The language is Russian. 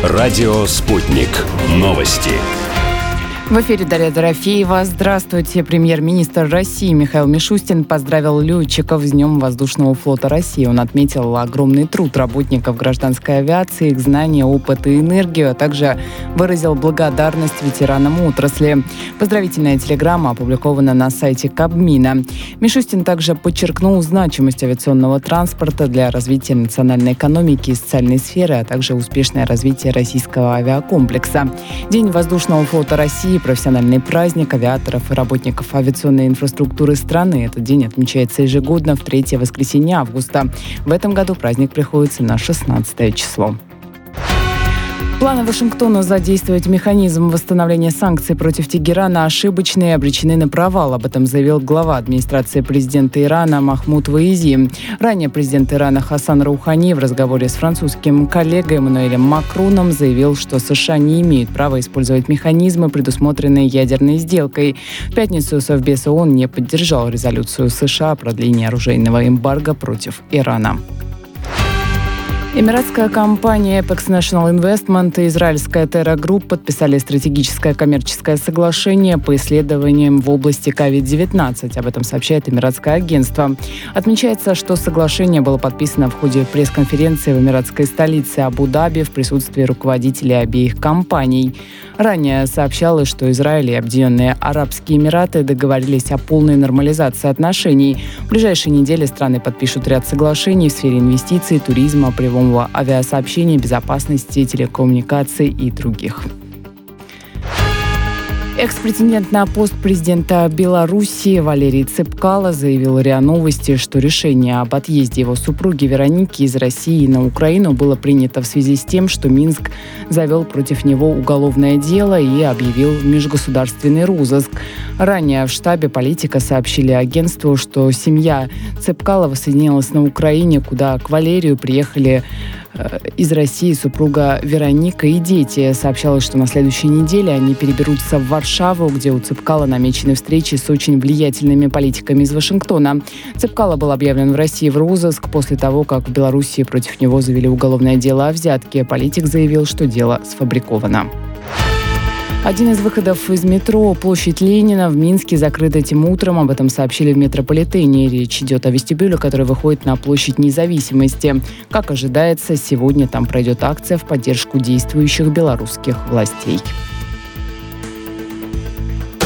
Радио «Спутник». Новости. В эфире Дарья Дорофеева. Здравствуйте. Премьер-министр России Михаил Мишустин поздравил летчиков с Днем воздушного флота России. Он отметил огромный труд работников гражданской авиации, их знания, опыт и энергию, а также выразил благодарность ветеранам отрасли. Поздравительная телеграмма опубликована на сайте Кабмина. Мишустин также подчеркнул значимость авиационного транспорта для развития национальной экономики и социальной сферы, а также успешное развитие российского авиакомплекса. День воздушного флота России – профессиональный праздник авиаторов и работников авиационной инфраструктуры страны. Этот день отмечается ежегодно в третье воскресенье августа. В этом году праздник приходится на 16 число. Планы Вашингтона задействовать механизм восстановления санкций против Тегерана ошибочны и обречены на провал. Об этом заявил глава администрации президента Ирана Махмуд Ваизи. Ранее президент Ирана Хасан Роухани в разговоре с французским коллегой Эммануэлем Макроном заявил, что США не имеют права использовать механизмы, предусмотренные ядерной сделкой. В пятницу Совбез ООН не поддержал резолюцию США о продлении оружейного эмбарго против Ирана. Эмиратская компания Apex National Investment и израильская Terra Group подписали стратегическое коммерческое соглашение по исследованиям в области COVID-19. Об этом сообщает Эмиратское агентство. Отмечается, что соглашение было подписано в ходе пресс-конференции в эмиратской столице Абу-Даби в присутствии руководителей обеих компаний. Ранее сообщалось, что Израиль и Объединенные Арабские Эмираты договорились о полной нормализации отношений. В ближайшие недели страны подпишут ряд соглашений в сфере инвестиций, туризма, прямого авиасообщения, безопасности, телекоммуникаций и других. Экс-претендент на пост президента Беларуси Валерий Цепкало заявил РИА Новости, что решение об отъезде его супруги Вероники из России на Украину было принято в связи с тем, что Минск завел против него уголовное дело и объявил межгосударственный розыск. Ранее в штабе политика сообщили агентству, что семья Цепкало воссоединилась на Украине, куда к Валерию приехали из России супруга Вероника и дети. Сообщалось, что на следующей неделе они переберутся в Варшаву, где у Цепкало намечены встречи с очень влиятельными политиками из Вашингтона. Цепкало был объявлен в России в розыск после того, как в Беларуси против него завели уголовное дело о взятке. Политик заявил, что дело сфабриковано. Один из выходов из метро, площадь Ленина, в Минске закрыт этим утром. Об этом сообщили в метрополитене. Речь идет о вестибюле, который выходит на площадь Независимости. Как ожидается, сегодня там пройдет акция в поддержку действующих белорусских властей.